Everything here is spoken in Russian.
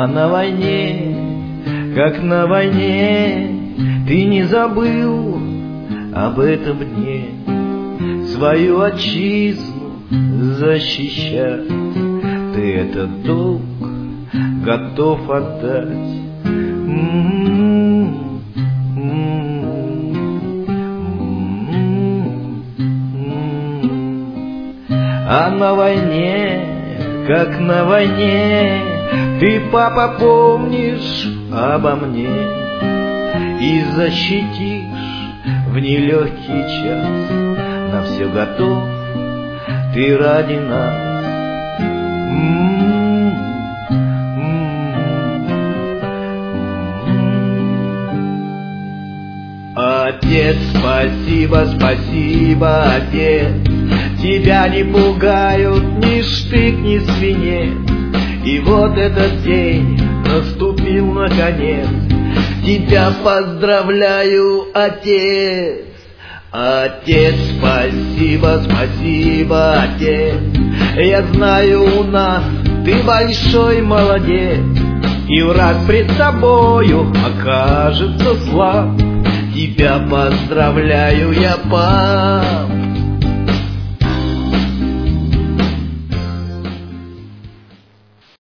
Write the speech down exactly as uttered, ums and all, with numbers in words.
А на войне, как на войне, ты не забыл об этом дне. Свою отчизну защищать ты этот долг готов отдать. А на войне, как на войне, ты, папа, помнишь обо мне и защитишь в нелегкий час. На все готов ты ради нас. Отец, спасибо, спасибо, отец. Тебя не пугают ни штык, ни свинец. И вот этот день наступил наконец. Тебя поздравляю, отец. Отец, спасибо, спасибо, отец. Я знаю, у нас ты большой молодец. И враг пред тобою окажется слаб. Тебя поздравляю я, пап.